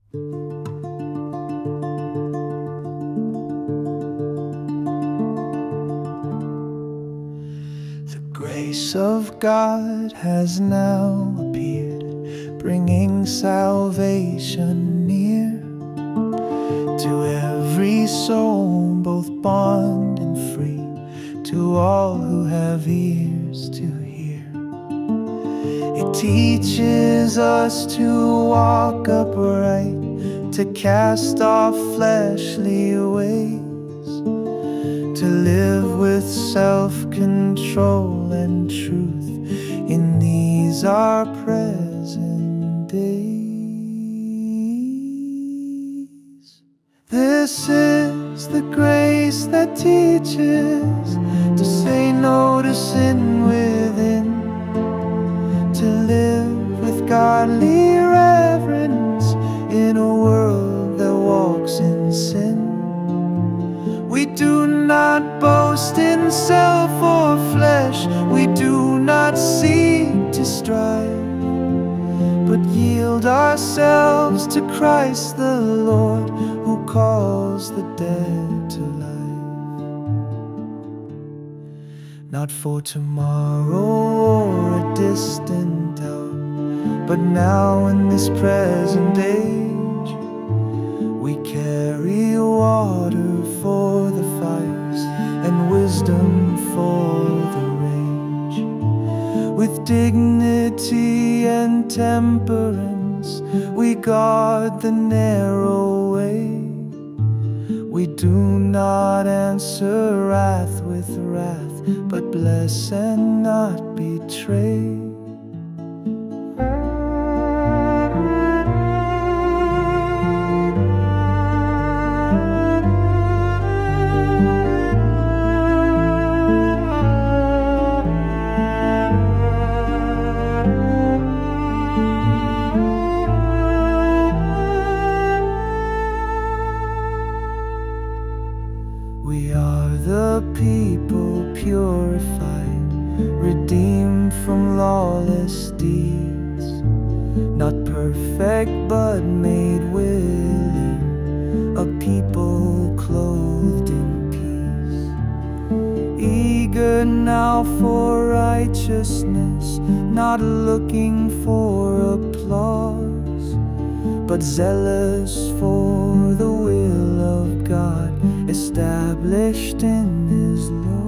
The grace of God has now appeared, bringing salvation near to every soul, both bond and free, to all who have ears to hear. It teaches us to walk upright, to cast off fleshly ways, to live with self-control and truth in these our present days. This is the grace that teaches to say no to sin within, to live with godly reverence in a world that walks in sin. We do not boast in self or flesh, we do not seek to strive, but yield ourselves to Christ the Lord, who calls the dead to life. Not for tomorrow or a distant hour, but now in this present age, we carry water for the fires and wisdom for the rage. With dignity and temperance, we guard the narrow way. We do not answer wrath with wrath, but bless and not betray. We are the people purified, redeemed from lawless deeds, not perfect but made willing, a people clothed in peace. Eager now for righteousness, not looking for applause, but zealous for the will of God, established in His law.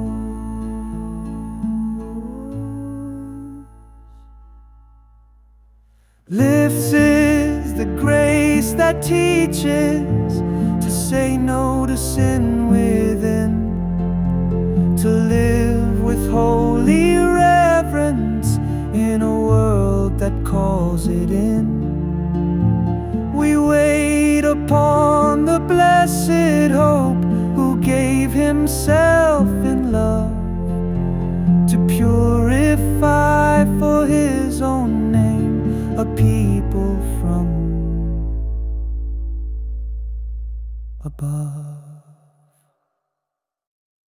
This is the grace that teaches to say no to sin within, to live with holy reverence in a world that calls it in. We wait upon the blessed hope, who gave Himself in love to purify for His own name a people from above.